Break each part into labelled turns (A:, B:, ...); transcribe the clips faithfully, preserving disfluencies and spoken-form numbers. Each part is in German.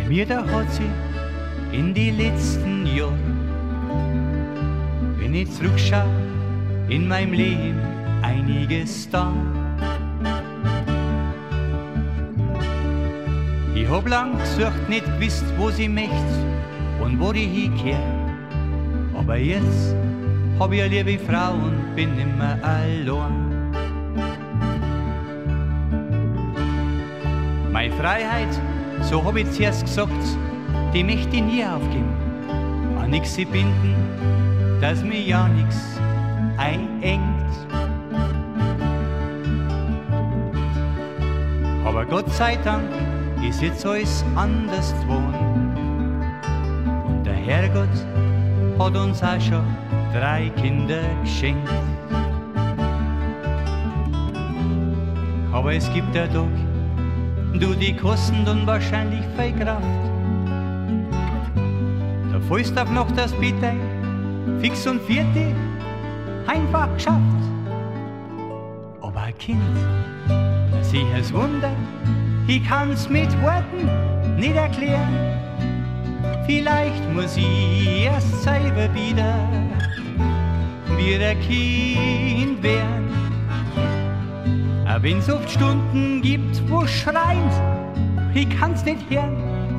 A: mir da hat sie in die letzten Jahren, wenn ich zurückschau, in meinem Leben einiges da. Ich hab lang gesucht, nicht gewusst, wo sie möcht und wo die hinkehr. Aber jetzt hab ich eine liebe Frau und bin nimmer allein. Meine Freiheit, so hab ich zuerst gesagt, die möchte ich nie aufgeben. An nix sie binden, dass mir ja nix einengt. Aber Gott sei Dank ist jetzt alles anders geworden. Und der Herrgott hat uns auch schon drei Kinder geschenkt. Aber es gibt einen Tag, du, die kosten dann wahrscheinlich viel Kraft. Da fällst auf noch das Bett ein, fix und vierte, einfach geschafft. Aber ein Kind, sicher's Wunder, ich kann's mit Worten nicht erklären. Vielleicht muss ich erst selber wieder wie ein Kind werden. Aber wenn's oft Stunden gibt, wo schreit, ich kann's nicht hören.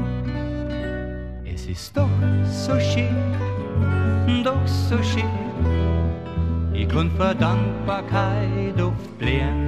A: Es ist doch so schön, doch so schön, ich kann vor Dankbarkeit oft blären.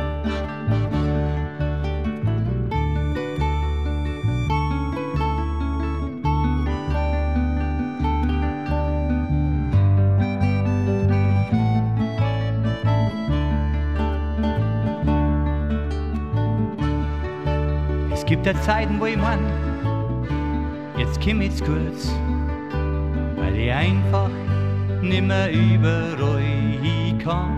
A: Es gibt ja Zeiten, wo ich mein, jetzt komm ich's kurz, weil ich einfach nimmer überall hin kann.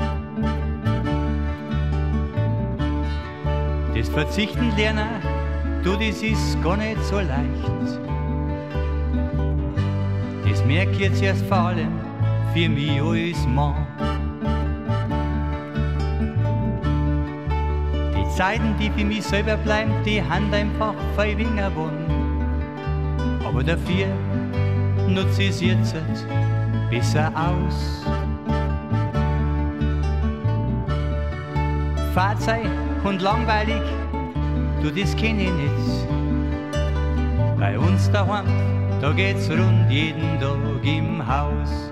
A: Das Verzichten lernen, du, das ist gar nicht so leicht. Das merk ich jetzt erst vor allem für mich als Mann. Die Zeiten, die für mich selber bleiben, die haben einfach viel weniger gewonnen. Aber dafür nutze ich es jetzt besser aus. Fahrzeug und langweilig, du, das kenn ich nicht. Bei uns daheim, da geht's rund jeden Tag im Haus.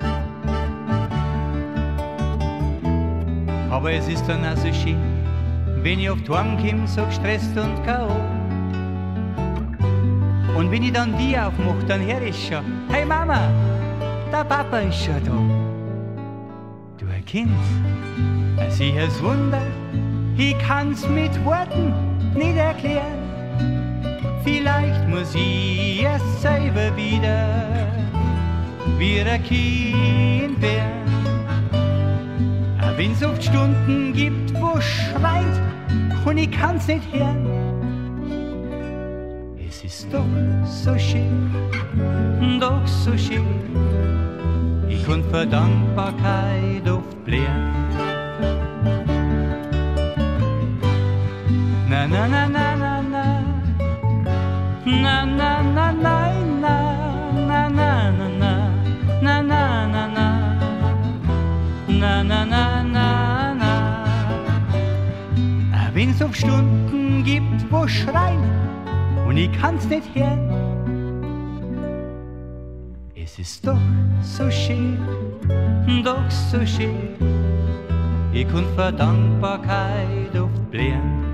A: Aber es ist dann auch so schön, wenn ich oft heimkomm, so gestresst und K O. Und wenn ich dann die aufmach, dann hör ich schon: Hey Mama, der Papa ist schon da. Du, ein Kind, ein sicheres Wunder, ich kann's mit Worten nicht erklären. Vielleicht muss ich erst selber wieder wie ein Kind werden. Auch wenn's oft Stunden gibt, wo schreit und ich kann's nicht hören. Es ist doch so schön, doch so schön, ich kann vor Dankbarkeit oft blären. Na na na na na na, na na na na na, na na na na, na na na na, na na na na na. Auch wenn's oft Stunden gibt, wo schreien und ich kann's nicht hören. Es ist doch so schön, doch so schön, ich kann vor Dankbarkeit oft blären.